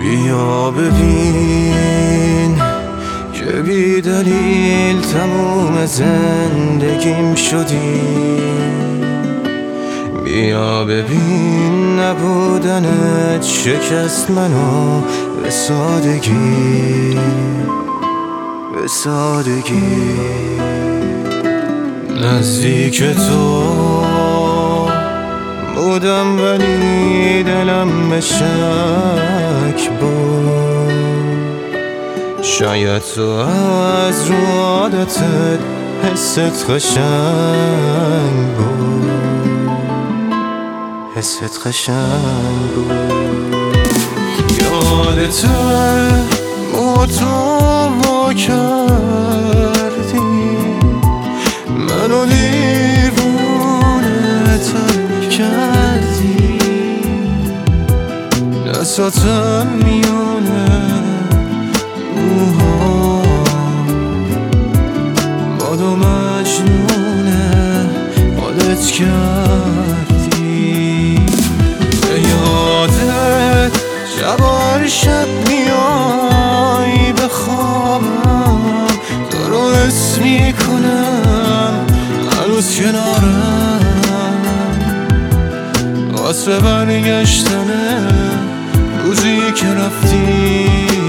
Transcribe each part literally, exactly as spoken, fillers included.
بیا ببین که بی دلیل تموم زندگیم شدی. بیا ببین نبودنت شکست منو به سادگی، به سادگی. نزدیک تو بودم ولی دلم به شک بود. شاید تو از رو عادتت حست قشنگ بود، حست قشنگ بود. یادته ما تو وا کردی منو دیوونه تر کردی. دستاتم میونه موها باد و مجنونه حالت کردی. به یادت شبار شب میای به خوابم، تو رو حس میکنم هنوز کنارم. واسه برگشتنه روزی که رفتی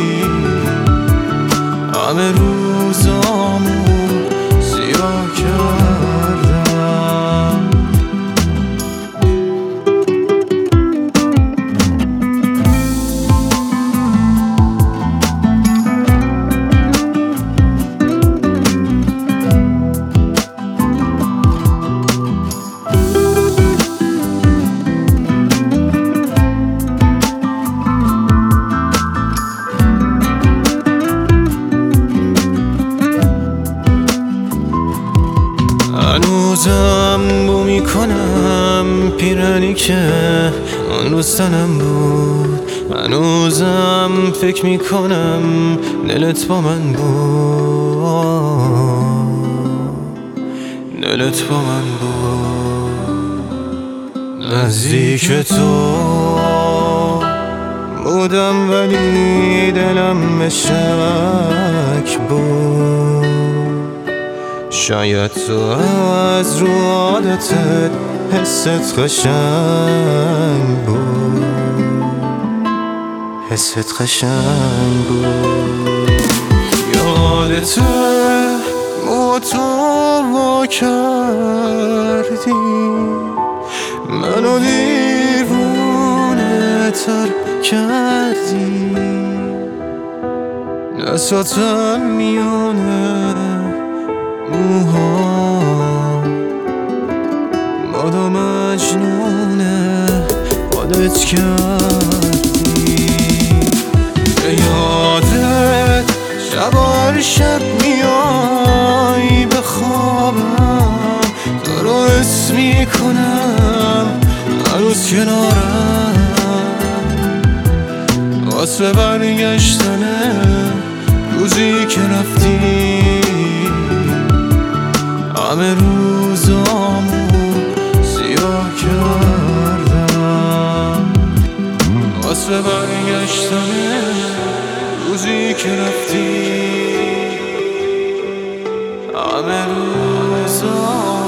همه روزامو سیاه کردم. هنوزم بو میکنم پیرنی که آن روز تنم بود. هنوزم فکر میکنم دلت با من بود، دلت با من بود. نزدیک تو بودم ولی دلم به شک بود. شاید تو از رو عادتت حست قشنگ بود، حست قشنگ بود. یادته ما تو وا کردی منو دیوونه تر کردی. دستاتم میونه موها باد و مجنونه حالت کردی. به یادت شبار شب میای به خوابم، تو رو حس میکنم هنوز کنارم. واسه برگشتنه روزی که رفتی همه روزامو سیاه کردم. واسه برگشتنه روزی که رفتی همه روزامو